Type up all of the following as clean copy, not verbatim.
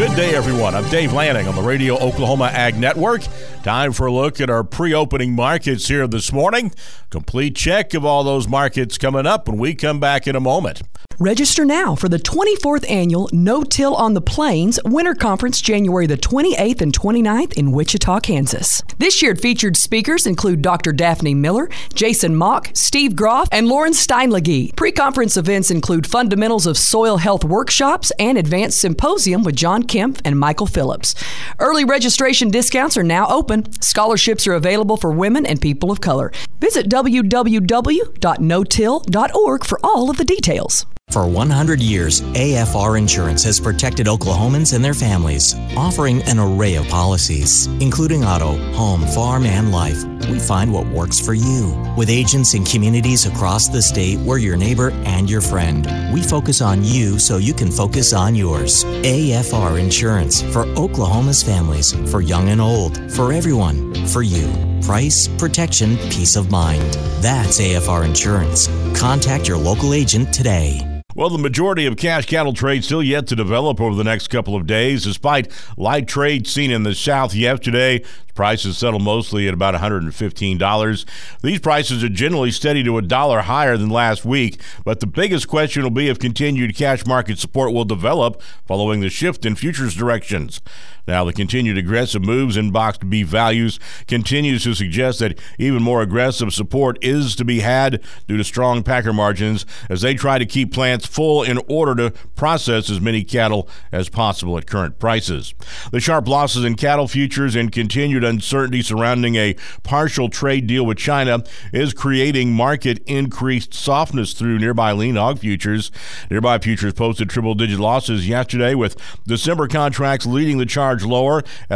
Good day, everyone. I'm Dave Lanning on the Radio Oklahoma Ag Network. Time for a look at our pre-opening markets here this morning. Complete check of all those markets coming up when we come back in a moment. Register now for the 24th Annual No-Till on the Plains Winter Conference, January the 28th and 29th in Wichita, Kansas. This year, featured speakers include Dr. Daphne Miller, Jason Mock, Steve Groff, and Lauren Steinlege. Pre-conference events include fundamentals of soil health workshops and advanced symposium with John Kemp and Michael Phillips. Early registration discounts are now open. Scholarships are available for women and people of color. Visit www.notill.org for all of the details. For 100 years, AFR Insurance has protected Oklahomans and their families, offering an array of policies, including auto, home, farm, and life. We find what works for you. With agents in communities across the state, we're your neighbor and your friend. We focus on you so you can focus on yours. AFR Insurance, for Oklahoma's families, for young and old, for everyone, for you. Price, protection, peace of mind. That's AFR Insurance. Contact your local agent today. Well, the majority of cash cattle trade still yet to develop over the next couple of days. Despite light trade seen in the south yesterday, prices settled mostly at about $115. These prices are generally steady to $1 higher than last week, but the biggest question will be if continued cash market support will develop following the shift in futures directions. Now, the continued aggressive moves in boxed beef values continues to suggest that even more aggressive support is to be had due to strong packer margins as they try to keep plants full in order to process as many cattle as possible at current prices. The sharp losses in cattle futures and continued uncertainty surrounding a partial trade deal with China is creating market increased softness through nearby lean hog futures. Nearby futures posted triple-digit losses yesterday, with December contracts leading the charge lower at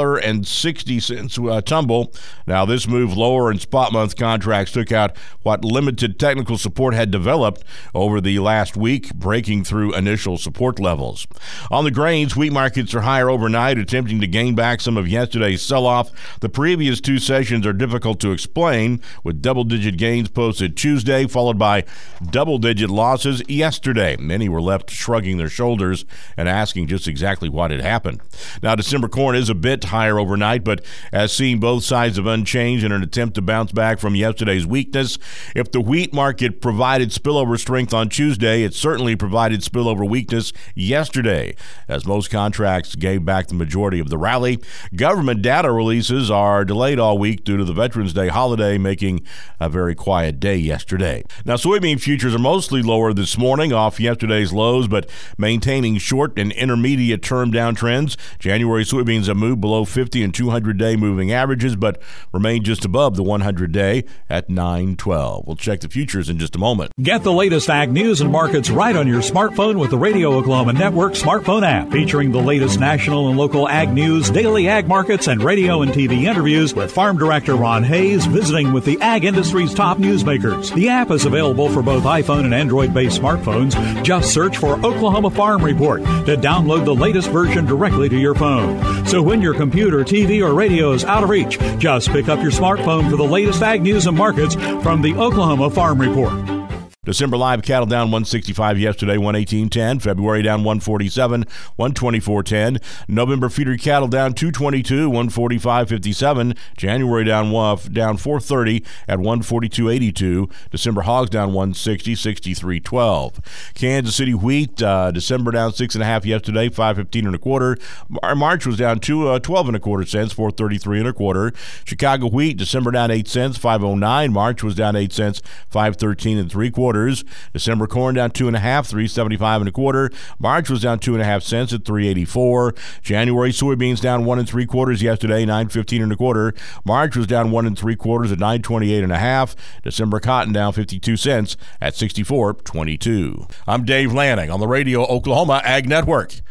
$1.60 tumble. Now, this move lower in spot month contracts took out what limited technical support had developed over the last week, breaking through initial support levels. On the grains, wheat markets are higher overnight, attempting to gain back some of yesterday's sell-off. The previous two sessions are difficult to explain, with double-digit gains posted Tuesday, followed by double-digit losses yesterday. Many were left shrugging their shoulders and asking just exactly what had happened. Now, December corn is a bit higher overnight, but as seen, both sides of unchanged in an attempt to bounce back from yesterday's weakness. If the wheat market provided spillover strength on Tuesday, it certainly provided spillover weakness yesterday, as most contracts gave back the majority of the rally. Government data releases are delayed all week due to the Veterans Day holiday, making a very quiet day yesterday. Now, soybean futures are mostly lower this morning off yesterday's lows, but maintaining short and intermediate term downtrends. January soybeans have moved below 50 and 200-day moving averages, but remain just above the 100-day at 912. We'll check the futures in just a moment. Get the latest ag news and markets right on your smartphone with the Radio Oklahoma Network smartphone app, featuring the latest national and local ag news, daily ag markets, and radio and TV interviews with Farm Director Ron Hayes visiting with the ag industry's top newsmakers. The app is available for both iPhone and Android-based smartphones. Just search for Oklahoma Farm Report to download the latest version directly to your phone. So when your computer, TV, or radio is out of reach, just pick up your smartphone for the latest ag news and markets from the Oklahoma Farm Report. December live cattle down 165 yesterday, 118.10. February down 147, 124.10. November feeder cattle down 222, 145.57. January down 430 at 142.82. December hogs down 160, 63.12. Kansas City wheat, December down 6.5 yesterday, 5.15 and a quarter. March was down 12 and a quarter cents, 4.33 and a quarter. Chicago wheat, December down 8 cents, 5.09. March was down 8 cents, 5.13 and three quarters. December corn down 2.5, 3.75 and a quarter. March was down 2.5 cents at 3.84. January soybeans down 1 3/4 yesterday, 9.15 and a quarter. March was down 1 3/4 at 9.28 and a half. December cotton down 52 cents at 64.22. I'm Dave Lanning on the Radio Oklahoma Ag Network.